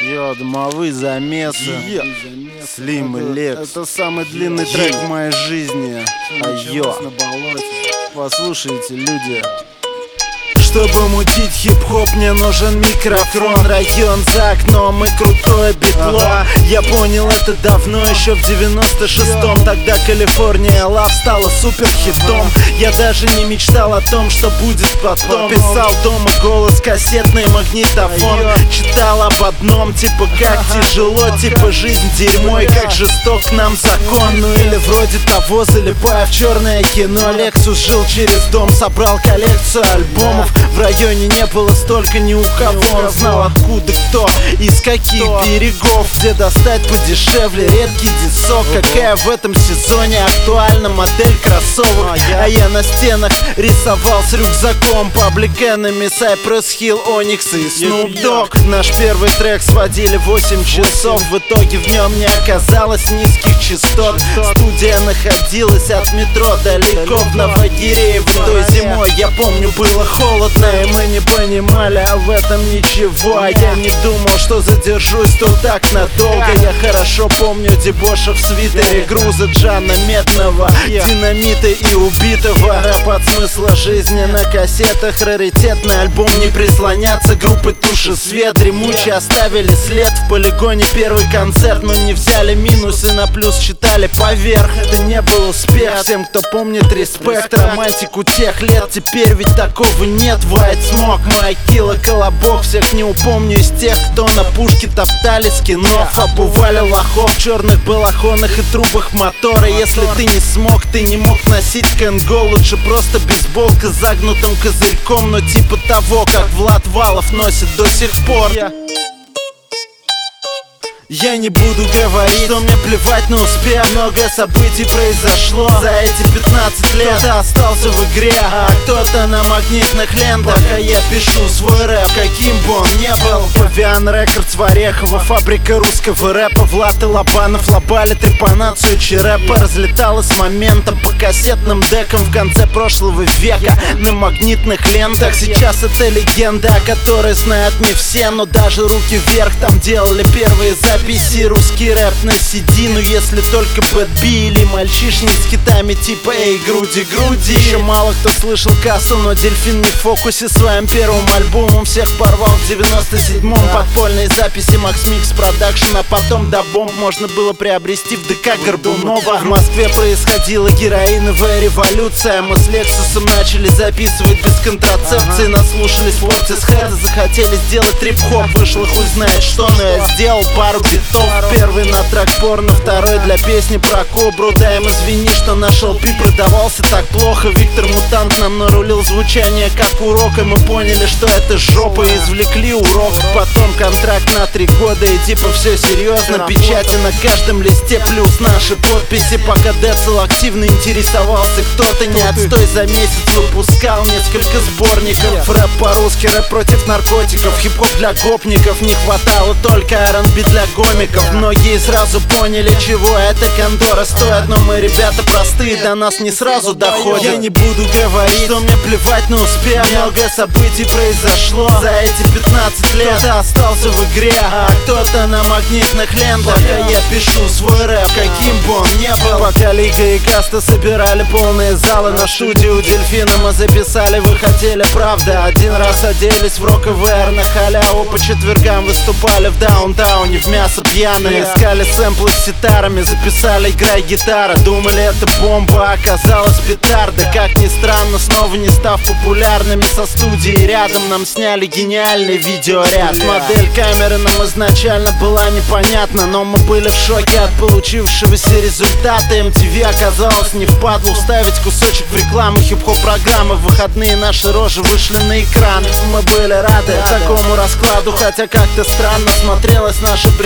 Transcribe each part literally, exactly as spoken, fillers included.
Йо, дымовые замесы, Yeah. Слим и Лекс. Это самый длинный трек в моей жизни. А йо, На болоте. послушайте, люди. Чтобы мутить хип-хоп, мне нужен микрофон. Район за окном и крутое битло. Ага. Я понял это давно, еще в девяносто шестом. Тогда Калифорния Лав стала супер хитом. Ага. Я даже не мечтал о том, что будет потом. Писал дома голос, кассетный магнитофон. Ага. Читал об одном, типа как ага. тяжело, ага. типа жизнь дерьмо и как жесток нам закон. Ну или вроде того, залипая в черное кино. Лексус жил через дом, собрал коллекцию альбомов. В районе не было столько ни у кого. Он знал откуда кто, из каких берегов, где достать подешевле редкий дисок. Какая в этом сезоне актуальна модель кроссовок. А я на стенах рисовал с рюкзаком Public Enemy, Cypress Hill, Onyx и Snoop Dogg. Наш первый трек сводили восемь часов. В итоге в нем не оказалось низких частот. Студия находилась от метро далеко в Новогиреево. Той зимой, я помню, было холодно, и мы не понимали а в этом ничего. А я не думал, что задержусь тут так надолго. Я хорошо помню дебошев в свитере, груза Джана Медного, динамита и убитого. Рэп от смысла жизни на кассетах, раритетный альбом не прислоняться. Группы Туши Свет дремучие оставили след в полигоне. Первый концерт, но не взяли минусы на плюс, считали поверх. Это не был успех. Всем, кто помнит, респект, романтику тех лет. Теперь ведь такого нет. White Smoke, Майкила, Колобок. Всех не упомню из тех, кто на пушке топтали скинов. Обували лохов в черных балахонах и трубах мотора. Если ты не смог, ты не мог носить Кэнго, лучше просто бейсболка с загнутым козырьком. Но типа того, как Влад Валов носит до сих пор. Я не буду говорить, что мне плевать на успех. Много событий произошло за эти пятнадцать лет. Кто-то остался в игре, а кто-то на магнитных лентах. А я пишу свой рэп, каким бы он не был. Павиан Рекордс в Орехово, фабрика русского рэпа. Влад и Лобанов лобали трепанацию черепа. Разлетала с моментом по кассетным декам в конце прошлого века на магнитных лентах. Сейчас это легенда, о которой знают не все. Но даже руки вверх, там делали первые записи. Записи, русский рэп на си ди. Ну если только Бэт Би или мальчишник с хитами типа «Эй, груди, груди». Еще мало кто слышал Кассу, но Дельфин не в фокусе. Своим первым альбомом всех порвал в девяносто седьмом. Подпольные записи Макс Микс Продакшн, а потом до бомб можно было приобрести в ДК Горбунова. В Москве происходила героиновая революция. Мы с Лексусом начали записывать без контрацепции. Наслушались Fortis Head, захотели сделать трип-хоп. Вышло хуй знает что, но я сделал пару битов. Первый на трек порно, второй для песни про кобру. Дай им извини, что наш эл пи продавался так плохо. Виктор Мутант нам нарулил звучание как урок, и мы поняли, что это жопа, и извлекли урок. Потом контракт на три года, и типа все серьезно. Печати на каждом листе плюс наши подписи. Пока Децл активно интересовался, кто-то не отстой за месяц выпускал несколько сборников. Рэп по-русски, рэп против наркотиков, хип-хоп для гопников. Не хватало только ар энд би для гомиков. Многие сразу поняли, чего эта кондора стоит. Но мы, ребята, простые, до нас не сразу доходят. Я не буду говорить, что мне плевать на успех. Много событий произошло за эти пятнадцать лет. Кто-то остался в игре, а кто-то на магнитных лентах. А я пишу свой рэп, каким бы он не был. Пока Лига и Каста собирали полные залы, на студию Дельфина мы записали «Вы хотели правда». Один раз оделись в рок-эй-ви-ар на халяву. По четвергам выступали в даунтауне в мясо пьяные. Искали сэмплы с ситарами, записали «Играй гитара». Думали, это бомба, оказалась петарда. Как ни странно, снова не став популярными, со студией рядом нам сняли гениальный видеоряд. Модель камеры нам изначально была непонятна, но мы были в шоке от получившегося результата. эм ти ви оказалось не впадло вставить кусочек в рекламу хип-хоп программы. В выходные наши рожи вышли на экран. Мы были рады такому раскладу, хотя как-то странно смотрелась наша бригада.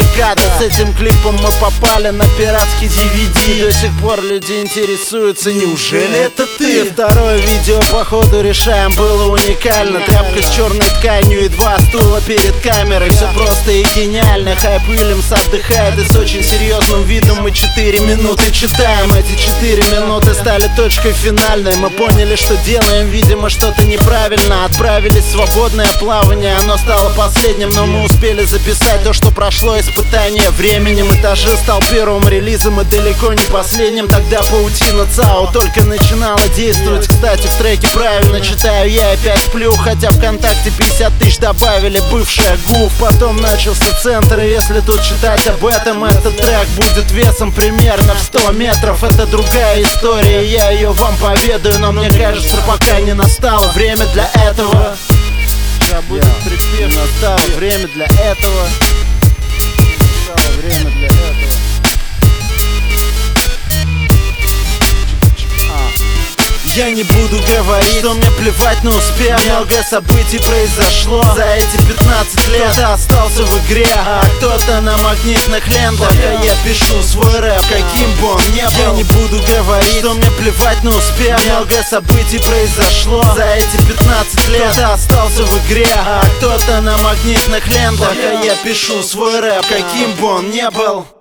бригада. С этим клипом мы попали на пиратский ди ви ди. До сих пор люди интересуются, неужели это ты? И второе видео походу решаем, было уникально. Тряпка с черной тканью и два стула перед камерой. Все просто и гениально. Хайп Уильямс отдыхает, и с очень серьезным видом мы четыре минуты читаем. Эти четыре минуты стали точкой финальной. Мы поняли, что делаем, видимо, что-то неправильно. Отправились в свободное плавание, оно стало последним, но мы успели записать то, что прошло испытание временем. Этажи стал первым релизом и далеко не последним. Тогда паутина ЦАО только начинала действовать. Кстати, в треке правильно читаю я, опять сплю, хотя ВКонтакте пятьдесят тысяч добавили, бывшая ГУФ. Потом начался центр, и если тут читать об этом, этот трек будет весом примерно в сто метров. Это другая история, я ее вам поведаю, но мне кажется, пока не настало время для этого. Сейчас будет припев, настало время для этого. Настало время для этого. Я не буду говорить, что мне плевать на успех. Много событий произошло за эти пятнадцать лет. Кто-то остался в игре, а кто-то на магнитных лентах. А я пишу свой рэп, каким бы он ни был. Я не буду говорить, что мне плевать на успех. Много событий произошло за эти пятнадцать лет. Кто-то остался в игре, а кто-то на магнитных лентах. А я пишу свой рэп, каким бы он ни был.